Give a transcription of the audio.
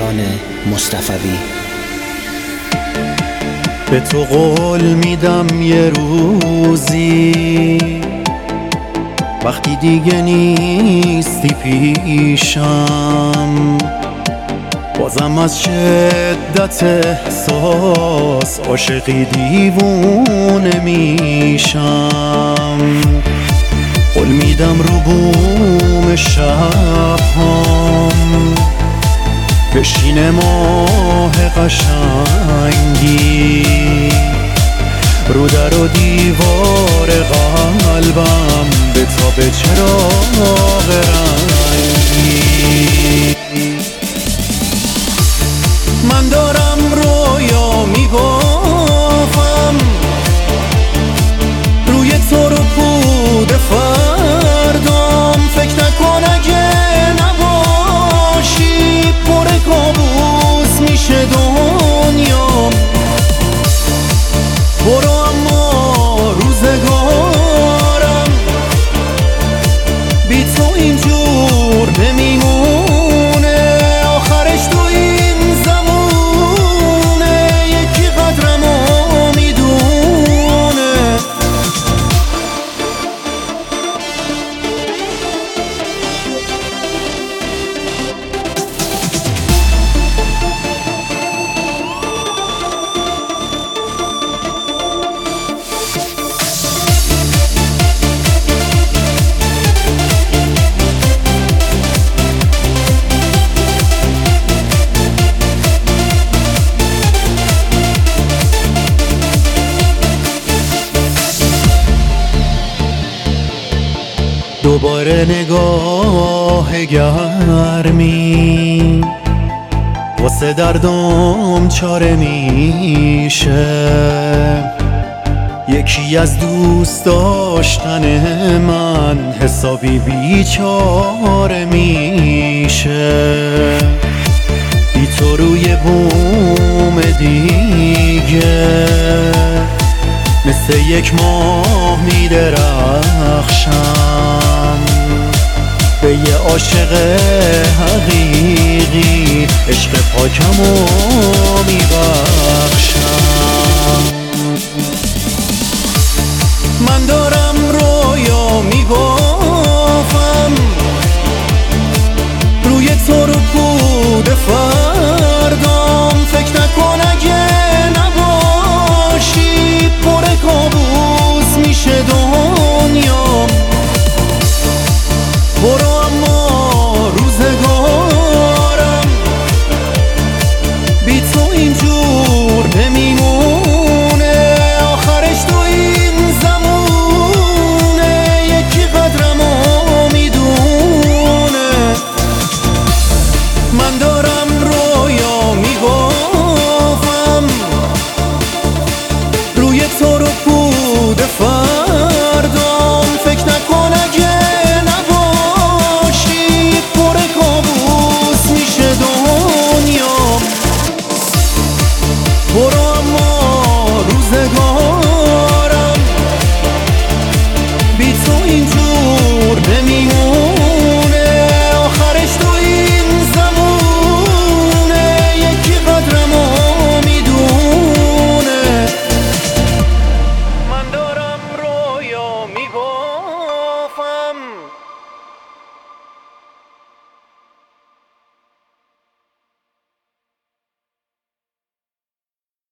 مهران مصطفوی. به تو قول میدم یه روزی وقتی دیگه نیستی پیشم، بازم از شدت احساس عاشقی دیوونه میشم. قول میدم رو بوم شب‌هام بشینه ماه قشنگی رو در و دیوار قلبم به تاب چراغ رنگی. من دارم رویا میبافم روی تو رو پود فردام، فکر نکن اگه نباشی پر کابوس میشه دنیام. برو اما روزگارم بی تو اینجور نمیمونه، آخرش تو این زمونه یکی قدرمو میدونه. دوباره نگاه گرمی واسه دردم چاره میشه، یکی از دوست داشتن من حسابی بیچاره میشه. بی تو روی بوم دیگه مثل یک ماه میدرخشم، به یه عاشق حقیقی عشق پاکمو میبخشم. من دارم رویا میبافم روی تو رو پود فردام، فکر نکن اگه نباشی پر کابوس میشه دنیام. برو اما روزگارم بی تو اینجور نمیمونه، آخرش تو این زمونه یکی قدرمو میدونه. من دارم رویا میبافم روی تو رو پود فردام، فکر نکن اگه نباشی پر کابوس میشه دنیام. برو اما روزگارم بی تو اینجور